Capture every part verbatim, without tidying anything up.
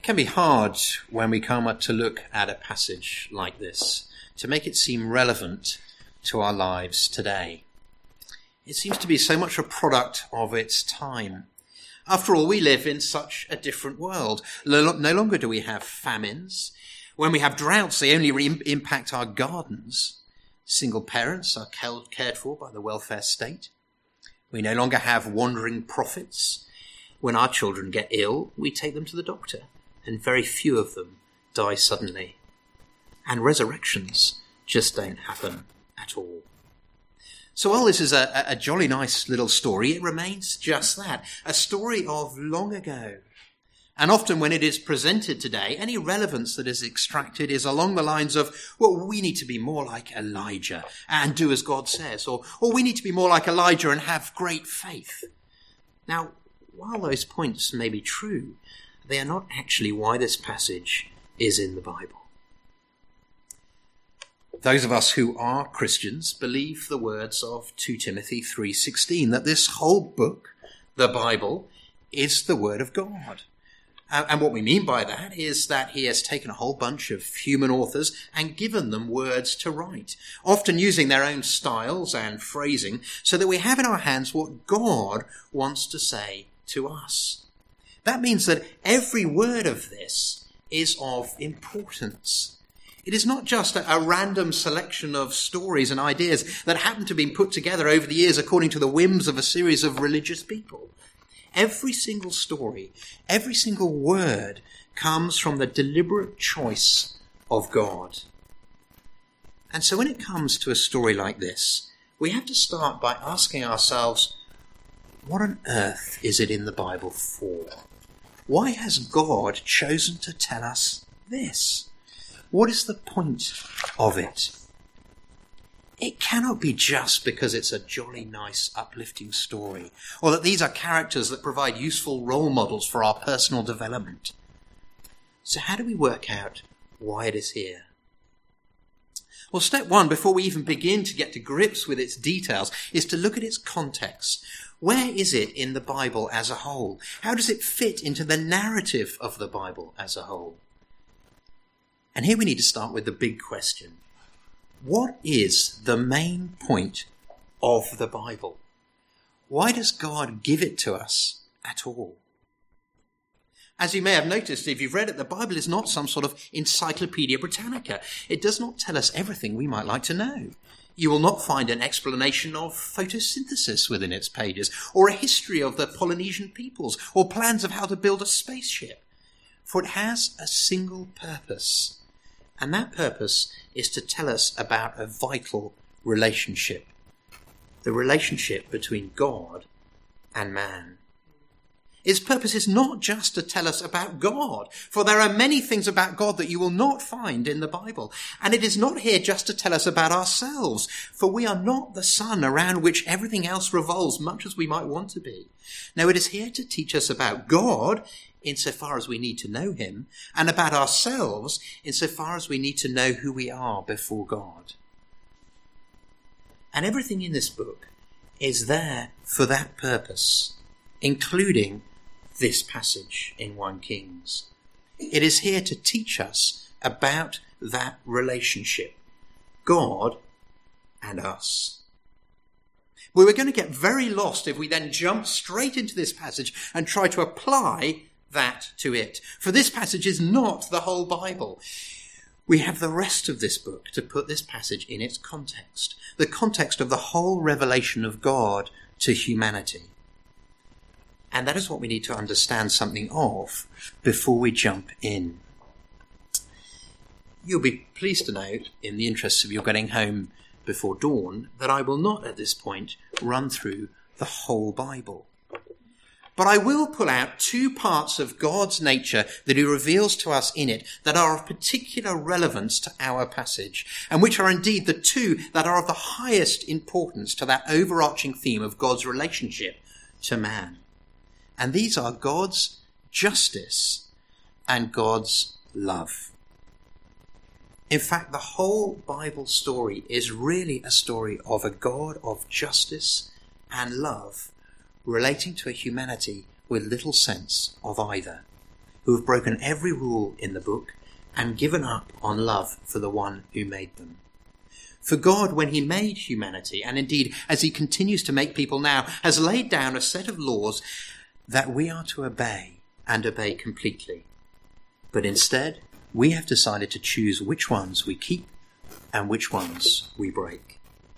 It can be hard when we come up to look at a passage like this to make it seem relevant to our lives today. It seems to be so much a product of its time. After all, we live in such a different world. No longer do we have famines. When we have droughts, they only re- impact our gardens. Single parents are cared for by the welfare state. We no longer have wandering prophets. When our children get ill, we take them to the doctor, and very few of them die suddenly. And resurrections just don't happen at all. So while this is a, a jolly nice little story, it remains just that, a story of long ago. And often when it is presented today, any relevance that is extracted is along the lines of, well, we need to be more like Elijah and do as God says, or, or we need to be more like Elijah and have great faith. Now, while those points may be true, they are not actually why this passage is in the Bible. Those of us who are Christians believe the words of Second Timothy three sixteen, that this whole book, the Bible, is the word of God. And what we mean by that is that he has taken a whole bunch of human authors and given them words to write, often using their own styles and phrasing, so that we have in our hands what God wants to say to us. That means that every word of this is of importance. It is not just a, a random selection of stories and ideas that happen to be put together over the years according to the whims of a series of religious people. Every single story, every single word comes from the deliberate choice of God. And so when it comes to a story like this, we have to start by asking ourselves, what on earth is it in the Bible for? Why has God chosen to tell us this? What is the point of it? It cannot be just because it's a jolly nice, uplifting story, or that these are characters that provide useful role models for our personal development. So how do we work out why it is here? Well, step one, before we even begin to get to grips with its details, is to look at its context. Where is it in the Bible as a whole? How does it fit into the narrative of the Bible as a whole? And here we need to start with the big question. What is the main point of the Bible? Why does God give it to us at all? As you may have noticed, if you've read it, the Bible is not some sort of Encyclopedia Britannica. It does not tell us everything we might like to know. You will not find an explanation of photosynthesis within its pages, or a history of the Polynesian peoples, or plans of how to build a spaceship. For it has a single purpose. And that purpose is to tell us about a vital relationship. The relationship between God and man. Its purpose is not just to tell us about God, for there are many things about God that you will not find in the Bible. And it is not here just to tell us about ourselves, for we are not the sun around which everything else revolves, much as we might want to be. No, it is here to teach us about God, insofar as we need to know him, and about ourselves, insofar as we need to know who we are before God. And everything in this book is there for that purpose, including this passage in First Kings. It is here to teach us about that relationship, God and us. We were going to get very lost if we then jump straight into this passage and try to apply that to it. For this passage is not the whole Bible. We have the rest of this book to put this passage in its context, the context of the whole revelation of God to humanity. And that is what we need to understand something of before we jump in. You'll be pleased to note, in the interests of your getting home before dawn, that I will not at this point run through the whole Bible. But I will pull out two parts of God's nature that he reveals to us in it that are of particular relevance to our passage, and which are indeed the two that are of the highest importance to that overarching theme of God's relationship to man. And these are God's justice and God's love. In fact, the whole Bible story is really a story of a God of justice and love relating to a humanity with little sense of either. who have broken every rule in the book and given up on love for the one who made them. For God, when he made humanity, and indeed as he continues to make people now, has laid down a set of laws that we are to obey and obey completely. But instead, we have decided to choose which ones we keep and which ones we break.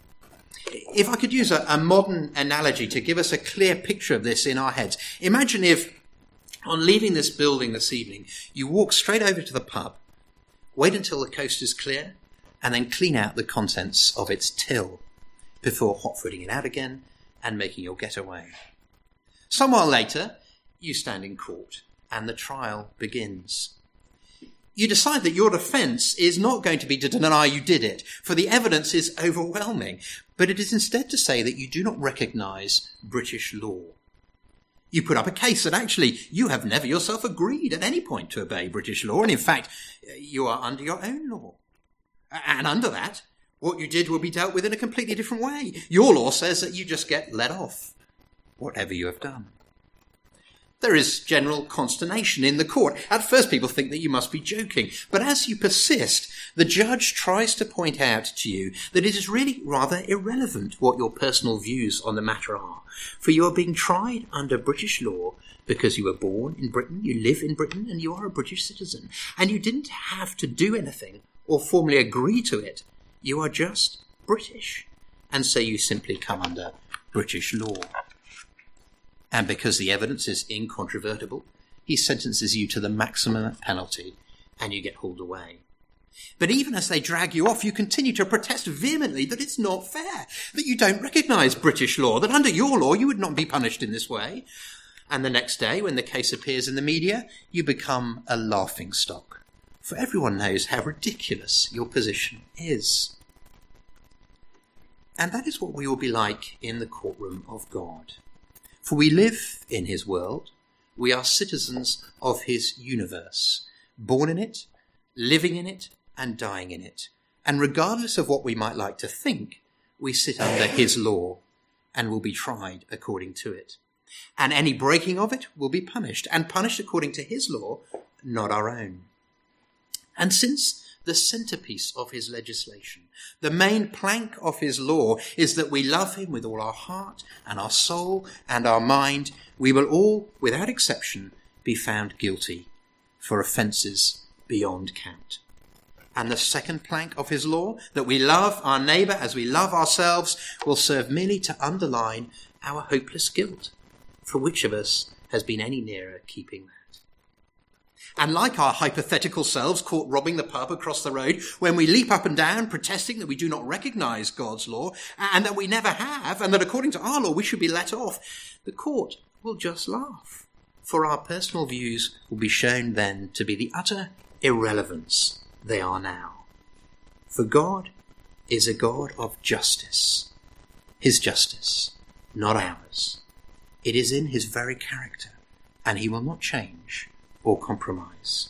If I could use a, a modern analogy to give us a clear picture of this in our heads, imagine if, on leaving this building this evening, you walk straight over to the pub, wait until the coast is clear, and then clean out the contents of its till before hot-footing it out again and making your getaway. Some while later, you stand in court and the trial begins. You decide that your defence is not going to be to deny you did it, for the evidence is overwhelming, but it is instead to say that you do not recognise British law. You put up a case that actually you have never yourself agreed at any point to obey British law, and in fact, you are under your own law. And under that, what you did will be dealt with in a completely different way. Your law says that you just get let off, whatever you have done. There is general consternation in the court. At first people think that you must be joking, but as you persist, the judge tries to point out to you that it is really rather irrelevant what your personal views on the matter are, for you are being tried under British law because you were born in Britain, you live in Britain, and you are a British citizen, and you didn't have to do anything or formally agree to it. You are just British, and so you simply come under British law. And because the evidence is incontrovertible, he sentences you to the maximum penalty and you get hauled away. But even as they drag you off, you continue to protest vehemently that it's not fair, that you don't recognise British law, that under your law you would not be punished in this way. And the next day, when the case appears in the media, you become a laughingstock, for everyone knows how ridiculous your position is. And that is what we will be like in the courtroom of God. For we live in his world, we are citizens of his universe, born in it, living in it, and dying in it. And regardless of what we might like to think, we sit under his law and will be tried according to it. And any breaking of it will be punished, and punished according to his law, not our own. And since the centerpiece of his legislation, the main plank of his law, is that we love him with all our heart and our soul and our mind, we will all, without exception, be found guilty for offences beyond count. And the second plank of his law, that we love our neighbour as we love ourselves, will serve merely to underline our hopeless guilt. For which of us has been any nearer keeping that? And like our hypothetical selves caught robbing the pub across the road, when we leap up and down protesting that we do not recognise God's law, and that we never have, and that according to our law we should be let off, the court will just laugh. For our personal views will be shown then to be the utter irrelevance they are now. For God is a God of justice. His justice, not ours. It is in his very character, and he will not change or compromise.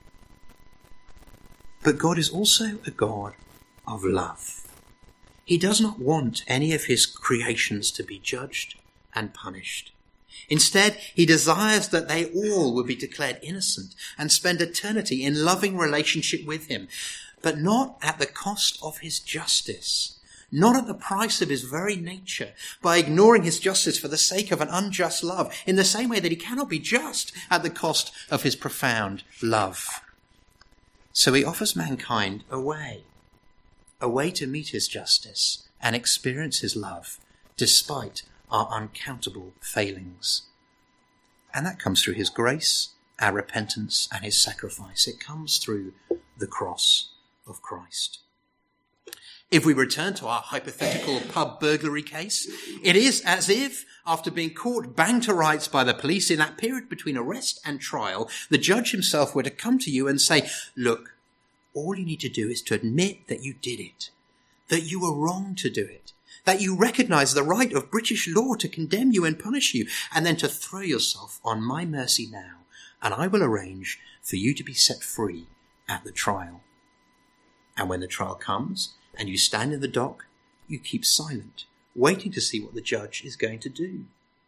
But God is also a God of love. He does not want any of his creations to be judged and punished. Instead, he desires that they all will be declared innocent and spend eternity in loving relationship with him, but not at the cost of his justice, not at the price of his very nature, by ignoring his justice for the sake of an unjust love, in the same way that he cannot be just at the cost of his profound love. So he offers mankind a way, a way to meet his justice and experience his love, despite our uncountable failings. And that comes through his grace, our repentance, and his sacrifice. It comes through the cross of Christ. If we return to our hypothetical pub burglary case, it is as if, after being caught banged to rights by the police in that period between arrest and trial, the judge himself were to come to you and say, look, all you need to do is to admit that you did it, that you were wrong to do it, that you recognise the right of British law to condemn you and punish you, and then to throw yourself on my mercy now, and I will arrange for you to be set free at the trial. And when the trial comes, and you stand in the dock, you keep silent, waiting to see what the judge is going to do.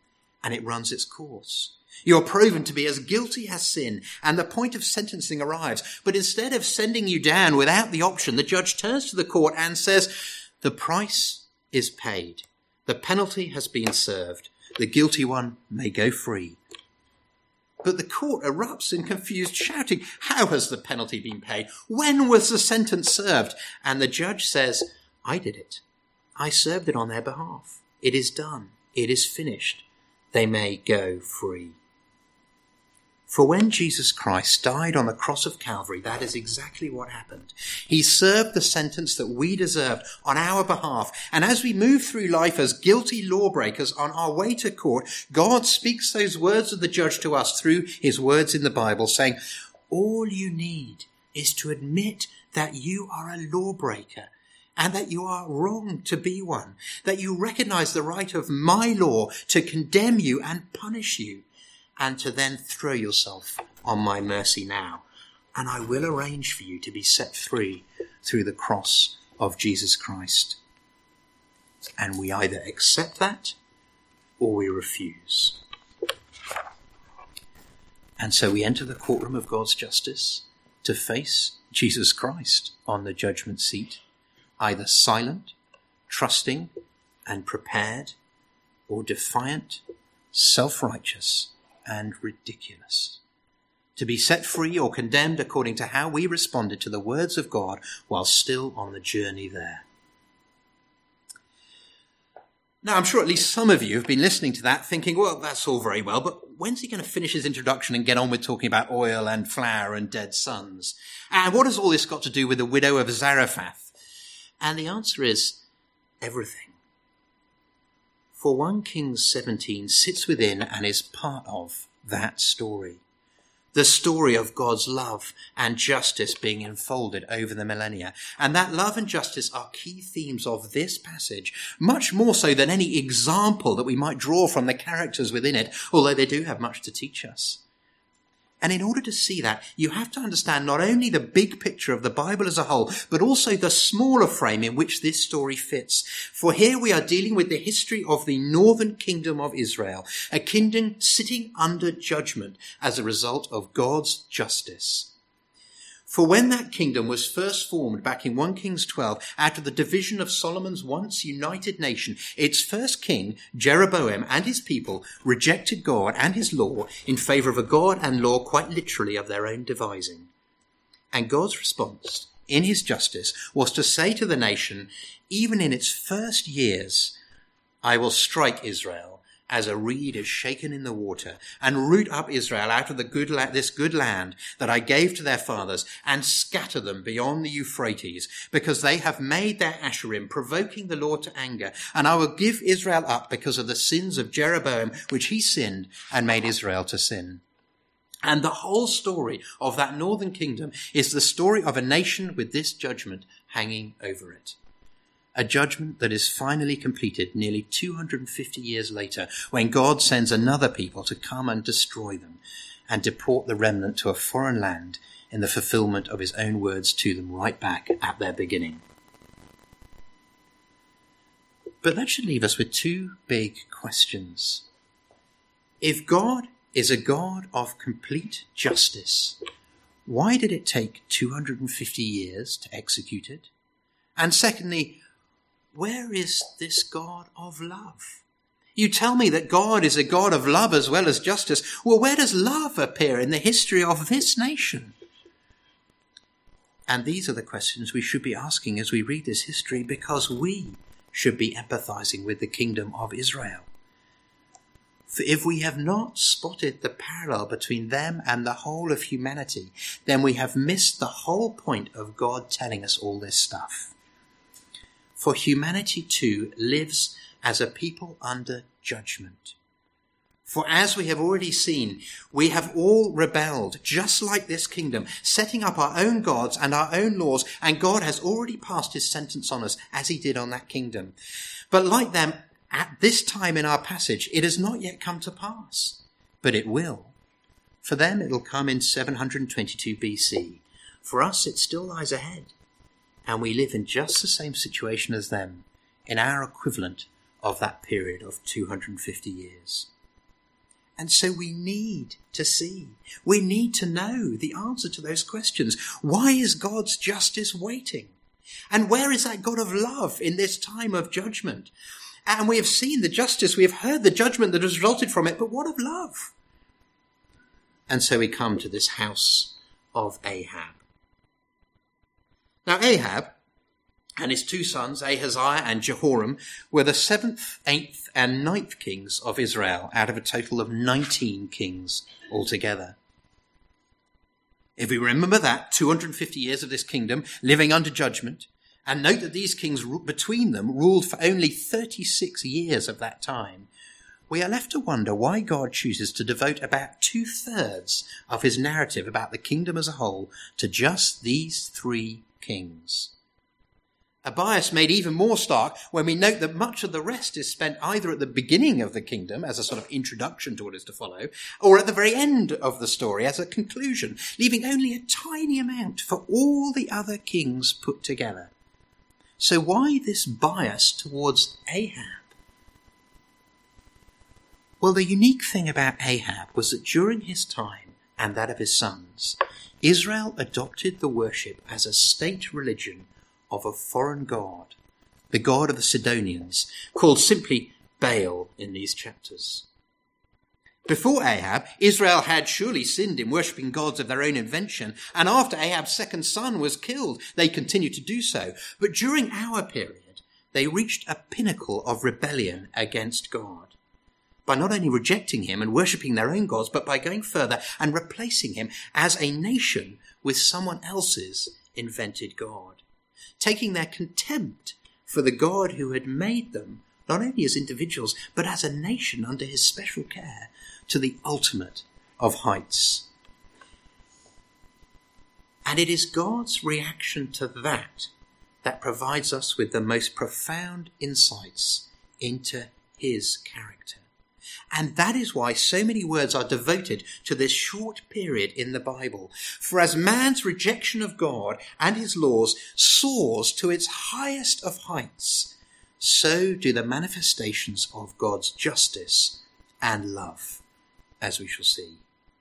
and it runs its course. You're proven to be as guilty as sin, and the point of sentencing arrives. But instead of sending you down without the option, the judge turns to the court and says, the price is paid. The penalty has been served. The guilty one may go free. But the court erupts in confused shouting, how has the penalty been paid? When was the sentence served? And the judge says, I did it. I served it on their behalf. It is done. It is finished. They may go free. For when Jesus Christ died on the cross of Calvary, that is exactly what happened. He served the sentence that we deserved on our behalf. And as we move through life as guilty lawbreakers on our way to court, God speaks those words of the judge to us through his words in the Bible, saying, all you need is to admit that you are a lawbreaker and that you are wrong to be one, that you recognize the right of my law to condemn you and punish you, and to then throw yourself on my mercy now. And I will arrange for you to be set free through the cross of Jesus Christ. And we either accept that or we refuse. And so we enter the courtroom of God's justice to face Jesus Christ on the judgment seat, either silent, trusting, and prepared, or defiant, self-righteous, and ridiculous, to be set free or condemned according to how we responded to the words of God while still on the journey there. Now, I'm sure at least some of you have been listening to that thinking, well, that's all very well, but when's he going to finish his introduction and get on with talking about oil and flour and dead sons? And what has all this got to do with the widow of Zarephath? And the answer is everything. For First Kings seventeen sits within and is part of that story. The story of God's love and justice being enfolded over the millennia. And that love and justice are key themes of this passage, much more so than any example that we might draw from the characters within it, although they do have much to teach us. And in order to see that, you have to understand not only the big picture of the Bible as a whole, but also the smaller frame in which this story fits. For here we are dealing with the history of the northern kingdom of Israel, a kingdom sitting under judgment as a result of God's justice. For when that kingdom was first formed back in First Kings twelve, out of the division of Solomon's once united nation, its first king, Jeroboam, and his people rejected God and his law in favour of a God and law quite literally of their own devising. And God's response, in his justice, was to say to the nation, even in its first years, I will strike Israel as a reed is shaken in the water, and root up Israel out of the good la- this good land that I gave to their fathers, and scatter them beyond the Euphrates, because they have made their Asherim, provoking the Lord to anger. And I will give Israel up because of the sins of Jeroboam, which he sinned and made Israel to sin. And the whole story of that northern kingdom is the story of a nation with this judgment hanging over it. A judgment that is finally completed nearly two hundred fifty years later, when God sends another people to come and destroy them and deport the remnant to a foreign land in the fulfillment of his own words to them right back at their beginning. But that should leave us with two big questions. If God is a God of complete justice, why did it take two hundred fifty years to execute it? And secondly, where is this God of love? You tell me that God is a God of love as well as justice. Well, where does love appear in the history of this nation? And these are the questions we should be asking as we read this history, because we should be empathizing with the kingdom of Israel. For if we have not spotted the parallel between them and the whole of humanity, then we have missed the whole point of God telling us all this stuff. For humanity too lives as a people under judgment. For as we have already seen, we have all rebelled, just like this kingdom, setting up our own gods and our own laws, and God has already passed his sentence on us, as he did on that kingdom. But like them, at this time in our passage, it has not yet come to pass, but it will. For them, it'll come in seven hundred twenty-two B C. For us, it still lies ahead. And we live in just the same situation as them, in our equivalent of that period of two hundred fifty years. And so we need to see. We need to know the answer to those questions. Why is God's justice waiting? And where is that God of love in this time of judgment? And we have seen the justice, we have heard the judgment that has resulted from it, but what of love? And so we come to this house of Ahab. Now Ahab and his two sons, Ahaziah and Jehoram, were the seventh, eighth and ninth kings of Israel out of a total of nineteen kings altogether. If we remember that, two hundred fifty years of this kingdom living under judgment, and note that these kings between them ruled for only thirty-six years of that time, we are left to wonder why God chooses to devote about two-thirds of his narrative about the kingdom as a whole to just these three kings. A bias made even more stark when we note that much of the rest is spent either at the beginning of the kingdom as a sort of introduction to what is to follow, or at the very end of the story as a conclusion, leaving only a tiny amount for all the other kings put together. So why this bias towards Ahab? Well, the unique thing about Ahab was that during his time and that of his sons, Israel adopted the worship as a state religion of a foreign god, the god of the Sidonians, called simply Baal in these chapters. Before Ahab, Israel had surely sinned in worshipping gods of their own invention, and after Ahab's second son was killed, they continued to do so. But during our period, they reached a pinnacle of rebellion against God, by not only rejecting him and worshipping their own gods, but by going further and replacing him as a nation with someone else's invented god, taking their contempt for the God who had made them, not only as individuals, but as a nation under his special care, to the ultimate of heights. And it is God's reaction to that that provides us with the most profound insights into his character. And that is why so many words are devoted to this short period in the Bible. For as man's rejection of God and his laws soars to its highest of heights, so do the manifestations of God's justice and love, as we shall see.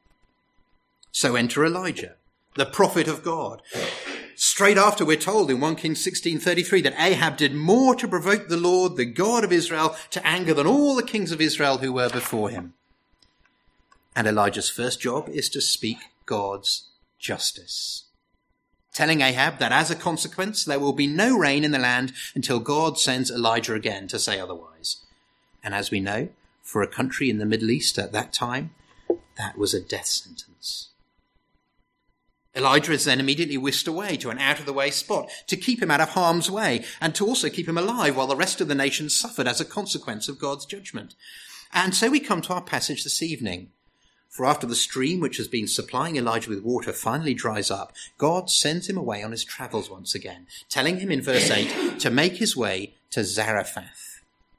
So enter Elijah, the prophet of God. Straight after, we're told in First Kings sixteen thirty-three that Ahab did more to provoke the Lord, the God of Israel, to anger than all the kings of Israel who were before him. And Elijah's first job is to speak God's justice, telling Ahab that as a consequence there will be no rain in the land until God sends Elijah again to say otherwise. And as we know, for a country in the Middle East at that time, that was a death sentence. Elijah is then immediately whisked away to an out-of-the-way spot to keep him out of harm's way and to also keep him alive while the rest of the nation suffered as a consequence of God's judgment. And so we come to our passage this evening. For after the stream which has been supplying Elijah with water finally dries up, God sends him away on his travels once again, telling him in verse eight to make his way to Zarephath.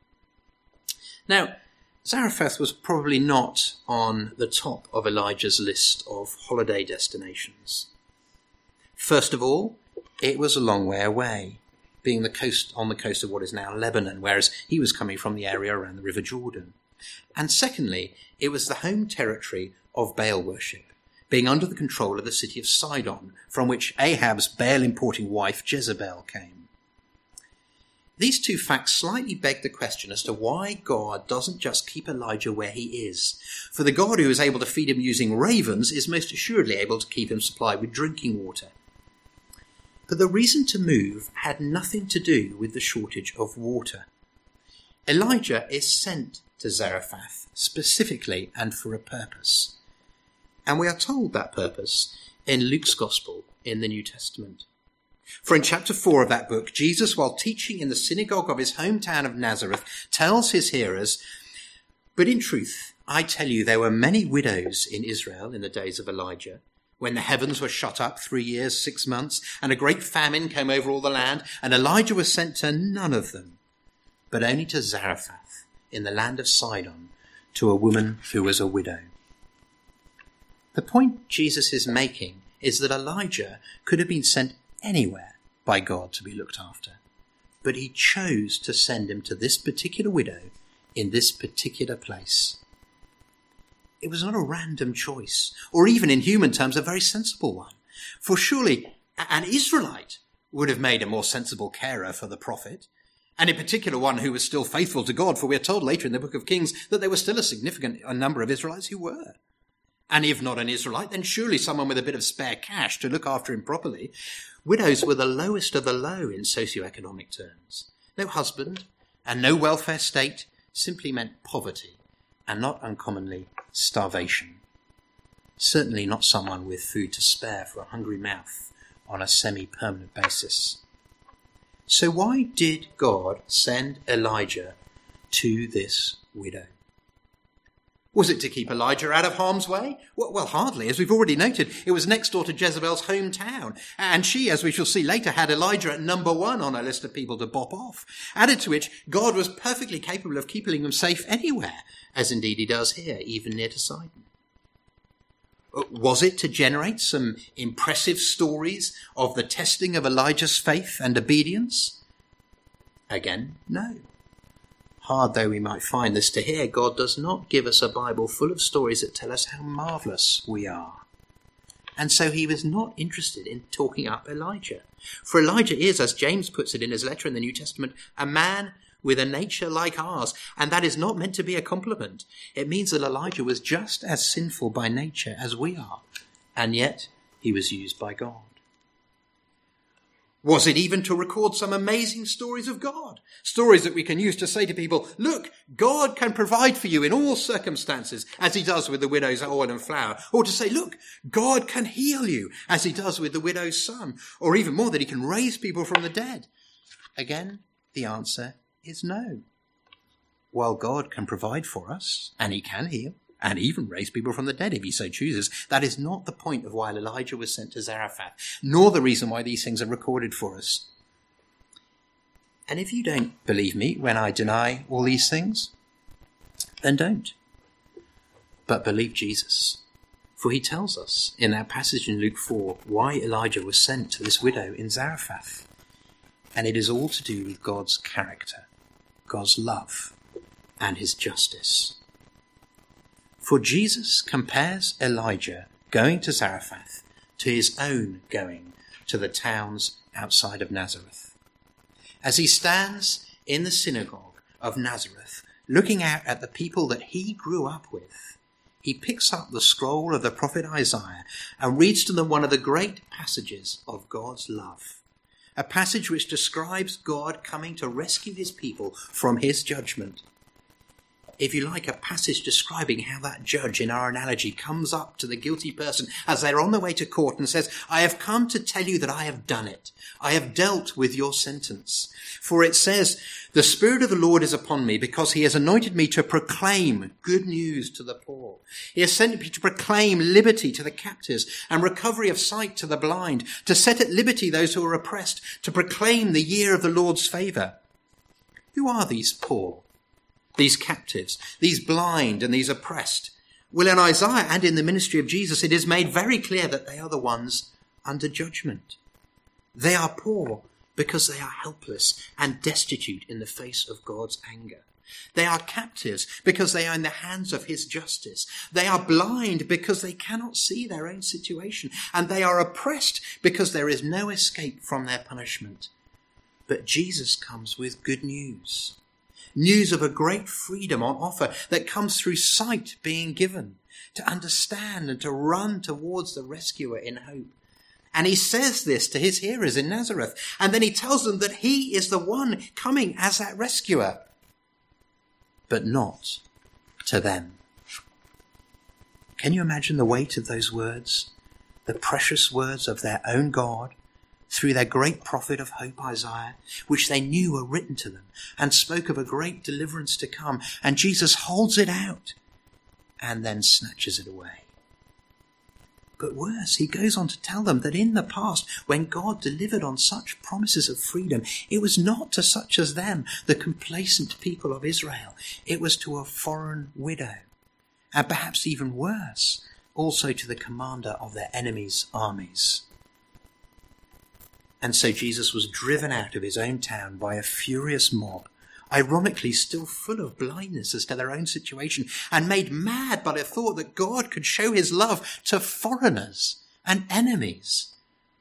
Now, Zarephath was probably not on the top of Elijah's list of holiday destinations. First of all, it was a long way away, being the coast on the coast of what is now Lebanon, whereas he was coming from the area around the River Jordan. And secondly, it was the home territory of Baal worship, being under the control of the city of Sidon, from which Ahab's Baal-importing wife Jezebel came. These two facts slightly beg the question as to why God doesn't just keep Elijah where he is. For the God who is able to feed him using ravens is most assuredly able to keep him supplied with drinking water. But the reason to move had nothing to do with the shortage of water. Elijah is sent to Zarephath specifically and for a purpose. And we are told that purpose in Luke's Gospel in the New Testament. For in chapter four of that book, Jesus, while teaching in the synagogue of his hometown of Nazareth, tells his hearers, "But in truth, I tell you, there were many widows in Israel in the days of Elijah, when the heavens were shut up three years, six months, and a great famine came over all the land, and Elijah was sent to none of them, but only to Zarephath in the land of Sidon, to a woman who was a widow." The point Jesus is making is that Elijah could have been sent anywhere by God to be looked after, but he chose to send him to this particular widow in this particular place. it was not a random choice, or even in human terms, a very sensible one. For surely an Israelite would have made a more sensible carer for the prophet, and in particular one who was still faithful to God, for we are told later in the book of Kings that there was still a significant number of Israelites who were. And if not an Israelite, then surely someone with a bit of spare cash to look after him properly. Widows were the lowest of the low in socioeconomic terms. No husband and no welfare state simply meant poverty, and not uncommonly starvation. Certainly not someone with food to spare for a hungry mouth on a semi-permanent basis. So why did God send Elijah to this widow? Was it to keep Elijah out of harm's way? Well, hardly. As we've already noted, it was next door to Jezebel's hometown. And she, as we shall see later, had Elijah at number one on her list of people to bop off. Added to which, God was perfectly capable of keeping them safe anywhere, as indeed he does here, even near to Sidon. Was it to generate some impressive stories of the testing of Elijah's faith and obedience? Again, no. Hard though we might find this to hear, God does not give us a Bible full of stories that tell us how marvellous we are. And so he was not interested in talking up Elijah. For Elijah is, as James puts it in his letter in the New Testament, a man with a nature like ours. And that is not meant to be a compliment. It means that Elijah was just as sinful by nature as we are. And yet he was used by God. Was it even to record some amazing stories of God? Stories that we can use to say to people, look, God can provide for you in all circumstances, as he does with the widow's oil and flour. Or to say, look, God can heal you, as he does with the widow's son. Or even more, that he can raise people from the dead. Again, the answer is no. While God can provide for us, and he can heal, and even raise people from the dead if he so chooses, that is not the point of why Elijah was sent to Zarephath, nor the reason why these things are recorded for us. And if you don't believe me when I deny all these things, then don't. But believe Jesus. For he tells us in that passage in Luke four why Elijah was sent to this widow in Zarephath. And it is all to do with God's character, God's love, and his justice. For Jesus compares Elijah going to Zarephath to his own going to the towns outside of Nazareth. As he stands in the synagogue of Nazareth, looking out at the people that he grew up with, he picks up the scroll of the prophet Isaiah and reads to them one of the great passages of God's love. A passage which describes God coming to rescue his people from his judgment. If you like, a passage describing how that judge in our analogy comes up to the guilty person as they're on their way to court and says, I have come to tell you that I have done it. I have dealt with your sentence. For it says, the Spirit of the Lord is upon me because he has anointed me to proclaim good news to the poor. He has sent me to proclaim liberty to the captives and recovery of sight to the blind, to set at liberty those who are oppressed, to proclaim the year of the Lord's favour. Who are these poor? These captives, these blind and these oppressed? Well, in Isaiah and in the ministry of Jesus, it is made very clear that they are the ones under judgment. They are poor because they are helpless and destitute in the face of God's anger. They are captives because they are in the hands of his justice. They are blind because they cannot see their own situation. And they are oppressed because there is no escape from their punishment. But Jesus comes with good news. News of a great freedom on offer that comes through sight being given, to understand and to run towards the rescuer in hope. And he says this to his hearers in Nazareth. And then he tells them that he is the one coming as that rescuer. But not to them. Can you imagine the weight of those words? The precious words of their own God, through their great prophet of hope, Isaiah, which they knew were written to them and spoke of a great deliverance to come. And Jesus holds it out and then snatches it away. But worse, he goes on to tell them that in the past, when God delivered on such promises of freedom, it was not to such as them, the complacent people of Israel. It was to a foreign widow. And perhaps even worse, also to the commander of their enemies' armies. And so Jesus was driven out of his own town by a furious mob ironically still full of blindness as to their own situation and made mad by the thought that God could show his love to foreigners and enemies.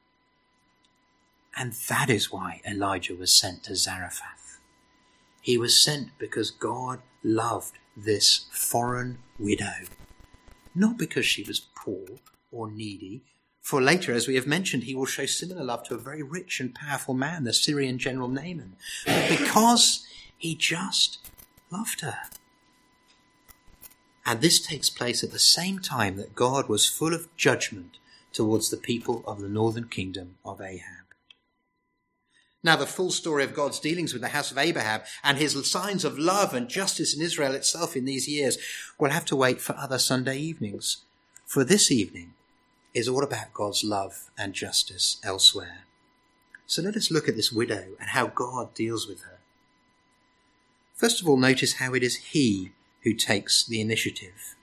And that is why Elijah was sent to Zarephath. He was sent because God loved this foreign widow, not because she was poor or needy, for later, as we have mentioned, he will show similar love to a very rich and powerful man, the Syrian general Naaman, but because he just loved her. And this takes place at the same time that God was full of judgment towards the people of the northern kingdom of Ahab. Now, the full story of God's dealings with the house of Ahab and his signs of love and justice in Israel itself in these years will have to wait for other Sunday evenings. For this evening is all about God's love and justice elsewhere. So let us look at this widow and how God deals with her. First of all, notice how it is he who takes the initiative.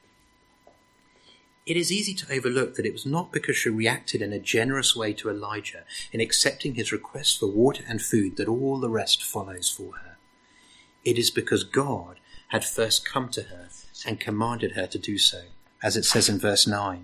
It is easy to overlook that it was not because she reacted in a generous way to Elijah in accepting his request for water and food that all the rest follows for her. It is because God had first come to her and commanded her to do so, as it says in verse nine.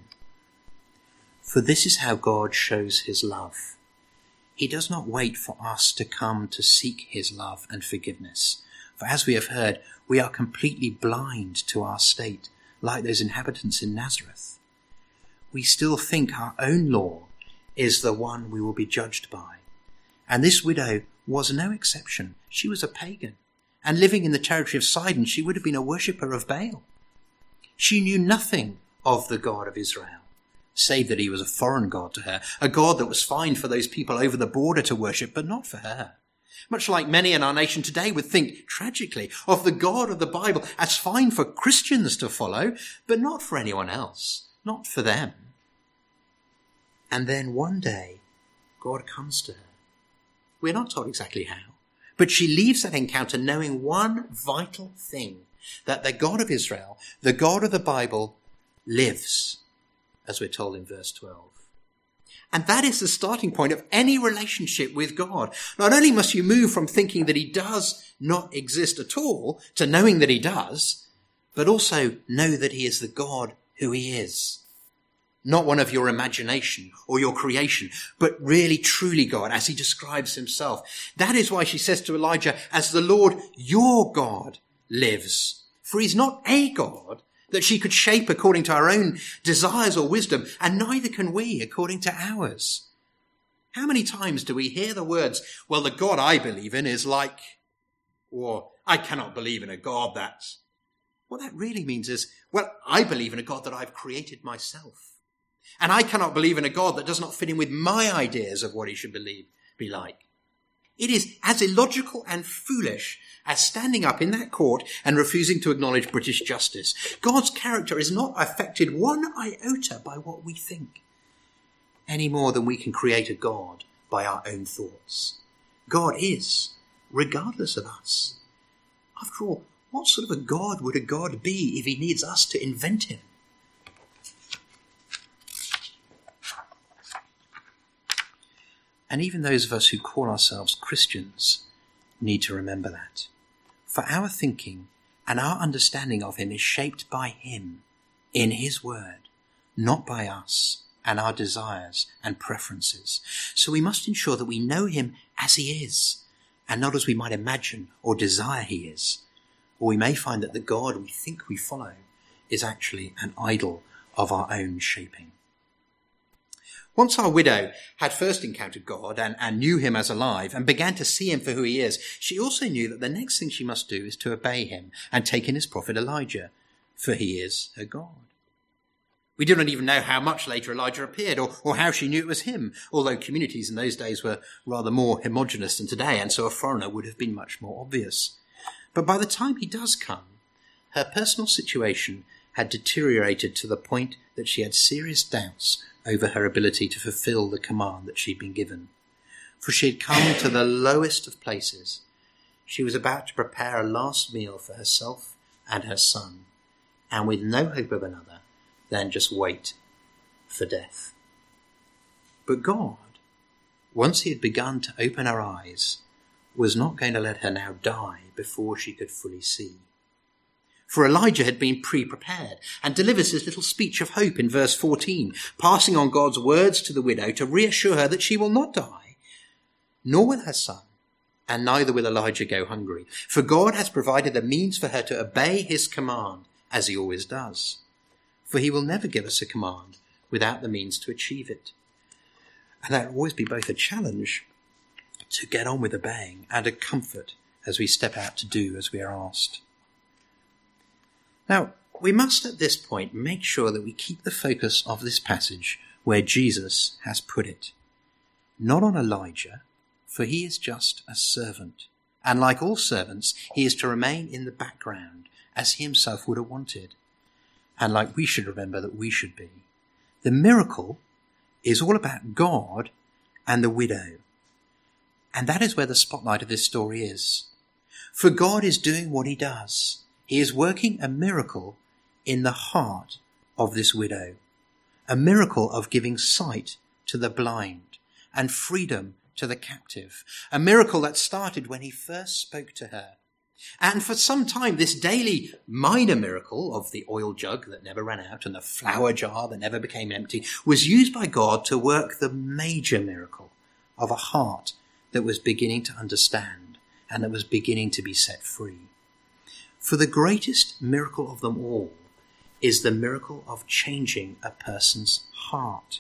For this is how God shows his love. He does not wait for us to come to seek his love and forgiveness. For as we have heard, we are completely blind to our state, like those inhabitants in Nazareth. We still think our own law is the one we will be judged by. And this widow was no exception. She was a pagan, and living in the territory of Sidon, she would have been a worshipper of Baal. She knew nothing of the God of Israel, save that he was a foreign God to her, a God that was fine for those people over the border to worship, but not for her. Much like many in our nation today would think, tragically, of the God of the Bible as fine for Christians to follow, but not for anyone else, not for them. And then one day, God comes to her. We're not told exactly how, but she leaves that encounter knowing one vital thing, that the God of Israel, the God of the Bible, lives, as we're told in verse twelve. And that is the starting point of any relationship with God. Not only must you move from thinking that he does not exist at all to knowing that he does, but also know that he is the God who he is. Not one of your imagination or your creation, but really truly God, as he describes himself. That is why she says to Elijah, as the Lord your God lives. For he's not a God that she could shape according to her own desires or wisdom, and neither can we according to ours. How many times do we hear the words, well, the God I believe in is like, or I cannot believe in a God that's... What that really means is, well, I believe in a God that I've created myself. And I cannot believe in a God that does not fit in with my ideas of what he should believe, be like. It is as illogical and foolish as standing up in that court and refusing to acknowledge British justice. God's character is not affected one iota by what we think, any more than we can create a God by our own thoughts. God is, regardless of us. After all, what sort of a God would a God be if he needs us to invent him? And even those of us who call ourselves Christians need to remember that. For our thinking and our understanding of him is shaped by him in his word, not by us and our desires and preferences. So we must ensure that we know him as he is, and not as we might imagine or desire he is. Or we may find that the God we think we follow is actually an idol of our own shaping. Once our widow had first encountered God and, and knew him as alive and began to see him for who he is, she also knew that the next thing she must do is to obey him and take in his prophet Elijah, for he is her God. We do not even know how much later Elijah appeared or, or how she knew it was him, although communities in those days were rather more homogeneous than today, and so a foreigner would have been much more obvious. But by the time he does come, her personal situation had deteriorated to the point that she had serious doubts over her ability to fulfill the command that she'd been given. For she had come to the lowest of places. She was about to prepare a last meal for herself and her son, and with no hope of another than just wait for death. But God, once he had begun to open her eyes, was not going to let her now die before she could fully see. For Elijah had been pre-prepared and delivers his little speech of hope in verse fourteen, passing on God's words to the widow to reassure her that she will not die, nor will her son, and neither will Elijah go hungry. For God has provided the means for her to obey his command, as he always does. For he will never give us a command without the means to achieve it. And that will always be both a challenge to get on with obeying and a comfort as we step out to do as we are asked. Now, we must at this point make sure that we keep the focus of this passage where Jesus has put it. Not on Elijah, for he is just a servant. And like all servants, he is to remain in the background as he himself would have wanted. And like we should remember that we should be. The miracle is all about God and the widow. And that is where the spotlight of this story is. For God is doing what he does. He is working a miracle in the heart of this widow. A miracle of giving sight to the blind and freedom to the captive. A miracle that started when he first spoke to her. And for some time, this daily minor miracle of the oil jug that never ran out and the flour jar that never became empty was used by God to work the major miracle of a heart that was beginning to understand and that was beginning to be set free. For the greatest miracle of them all is the miracle of changing a person's heart.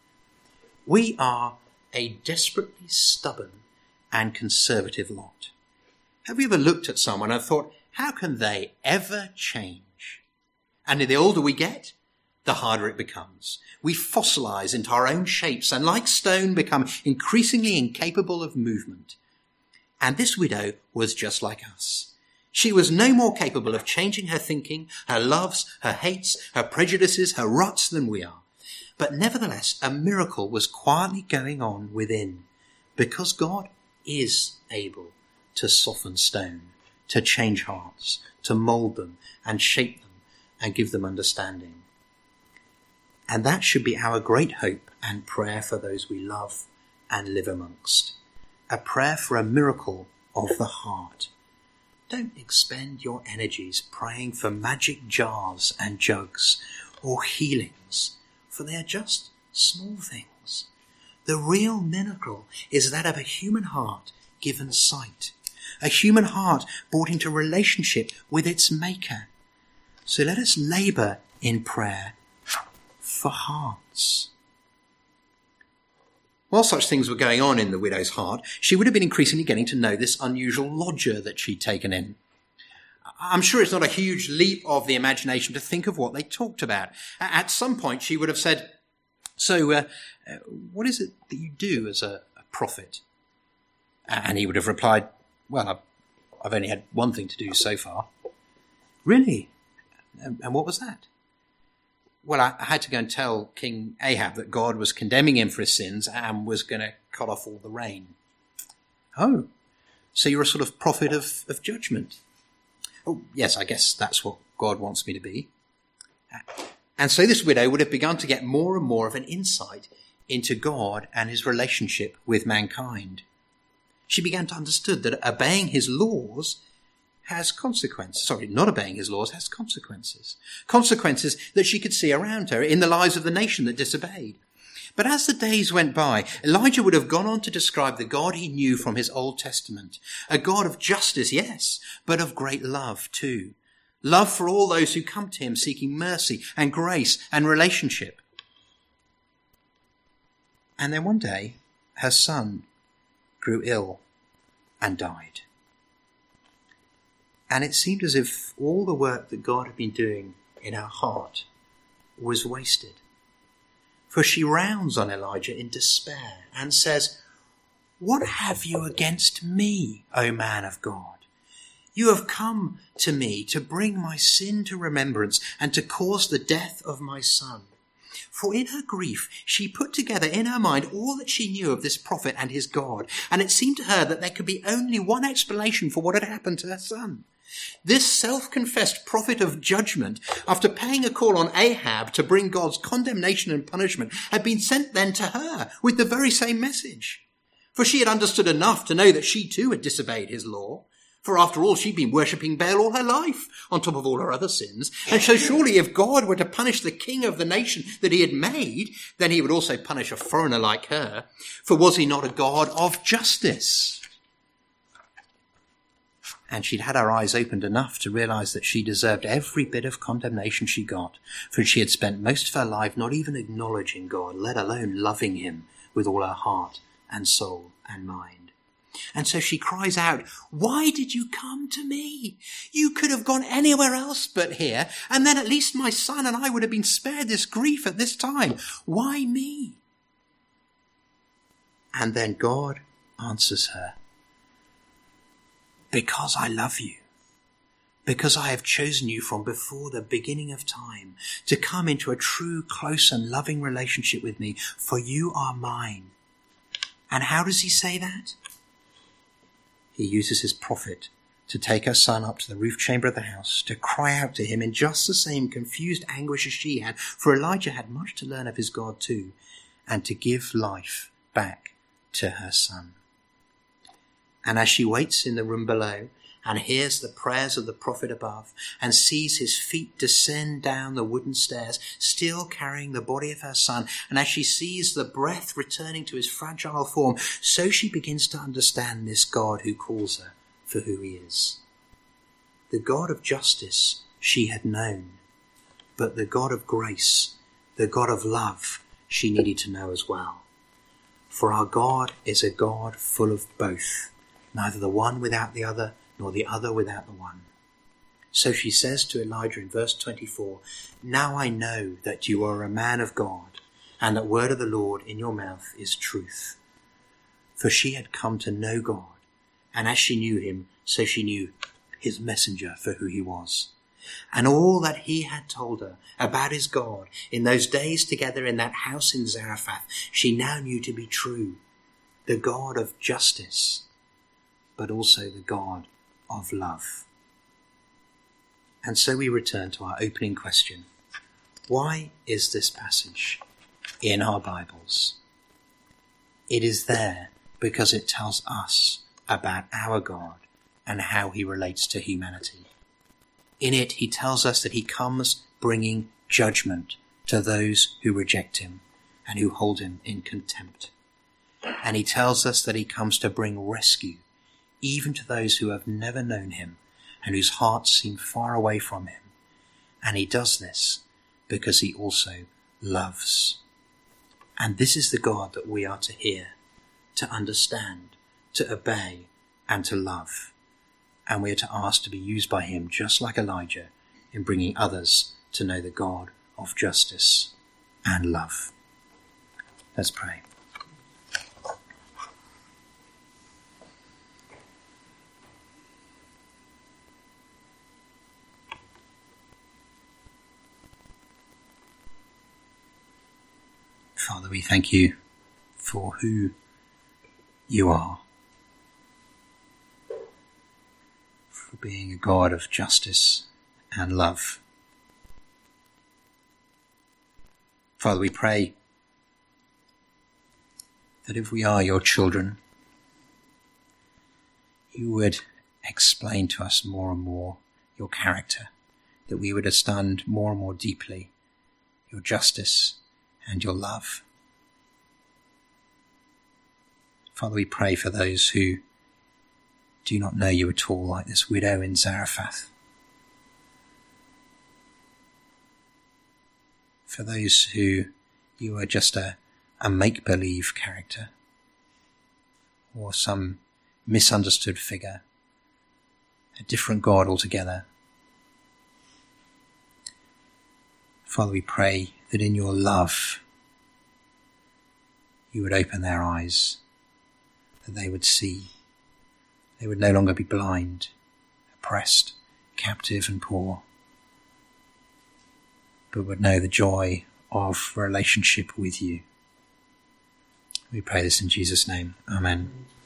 We are a desperately stubborn and conservative lot. Have you ever looked at someone and thought, how can they ever change? And the older we get, the harder it becomes. We fossilize into our own shapes and like stone become increasingly incapable of movement. And this widow was just like us. She was no more capable of changing her thinking, her loves, her hates, her prejudices, her ruts than we are. But nevertheless, a miracle was quietly going on within, because God is able to soften stone, to change hearts, to mould them and shape them and give them understanding. And that should be our great hope and prayer for those we love and live amongst. A prayer for a miracle of the heart. Don't expend your energies praying for magic jars and jugs or healings, for they are just small things. The real miracle is that of a human heart given sight, a human heart brought into relationship with its maker. So let us labour in prayer for hearts. While such things were going on in the widow's heart, she would have been increasingly getting to know this unusual lodger that she'd taken in. I'm sure it's not a huge leap of the imagination to think of what they talked about. At some point, she would have said, so, uh, what is it that you do as a, a prophet? And he would have replied, well, I've, I've only had one thing to do so far. Really? And, and what was that? Well, I had to go and tell King Ahab that God was condemning him for his sins and was going to cut off all the rain. Oh, so you're a sort of prophet of, of judgment. Oh, yes, I guess that's what God wants me to be. And so this widow would have begun to get more and more of an insight into God and his relationship with mankind. She began to understand that obeying his laws has consequences. Sorry, not obeying his laws has consequences. Consequences that she could see around her in the lives of the nation that disobeyed. But as the days went by, Elijah would have gone on to describe the God he knew from his Old Testament. A God of justice, yes, but of great love too. Love for all those who come to him seeking mercy and grace and relationship. And then one day, her son grew ill and died. And it seemed as if all the work that God had been doing in her heart was wasted. For she rounds on Elijah in despair and says, "What have you against me, O man of God? You have come to me to bring my sin to remembrance and to cause the death of my son." For in her grief, she put together in her mind all that she knew of this prophet and his God, and it seemed to her that there could be only one explanation for what had happened to her son. This self-confessed prophet of judgment, after paying a call on Ahab to bring God's condemnation and punishment, had been sent then to her with the very same message. For she had understood enough to know that she too had disobeyed his law. For after all, she'd been worshipping Baal all her life, on top of all her other sins. And so surely if God were to punish the king of the nation that he had made, then he would also punish a foreigner like her. For was he not a God of justice? And she'd had her eyes opened enough to realize that she deserved every bit of condemnation she got, for she had spent most of her life not even acknowledging God, let alone loving him with all her heart and soul and mind. And so she cries out, "Why did you come to me? You could have gone anywhere else but here, and then at least my son and I would have been spared this grief at this time. Why me?" And then God answers her, "Because I love you. Because I have chosen you from before the beginning of time to come into a true, close and loving relationship with me, for you are mine." And how does he say that? He uses his prophet to take her son up to the roof chamber of the house, to cry out to him in just the same confused anguish as she had, for Elijah had much to learn of his God too, and to give life back to her son. And as she waits in the room below and hears the prayers of the prophet above and sees his feet descend down the wooden stairs, still carrying the body of her son, and as she sees the breath returning to his fragile form, so she begins to understand this God who calls her for who he is. The God of justice she had known, but the God of grace, the God of love, she needed to know as well. For our God is a God full of both, neither the one without the other, nor the other without the one. So she says to Elijah in verse twenty-four, "Now I know that you are a man of God, and that word of the Lord in your mouth is truth." For she had come to know God, and as she knew him, so she knew his messenger for who he was. And all that he had told her about his God in those days together in that house in Zarephath, she now knew to be true. The God of justice, but also the God of love. And so we return to our opening question. Why is this passage in our Bibles? It is there because it tells us about our God and how he relates to humanity. In it, he tells us that he comes bringing judgment to those who reject him and who hold him in contempt. And he tells us that he comes to bring rescue even to those who have never known him and whose hearts seem far away from him. And he does this because he also loves. And this is the God that we are to hear, to understand, to obey, and to love. And we are to ask to be used by him, just like Elijah, in bringing others to know the God of justice and love. Let's pray. Father, we thank you for who you are, for being a God of justice and love. Father, we pray that if we are your children, you would explain to us more and more your character, that we would understand more and more deeply your justice and your love. Father, we pray for those who do not know you at all, like this widow in Zarephath. For those who you are just a, a make-believe character, or some misunderstood figure, a different God altogether. Father, we pray that in your love you would open their eyes, that they would see. They would no longer be blind, oppressed, captive and poor, but would know the joy of relationship with you. We pray this in Jesus' name. Amen.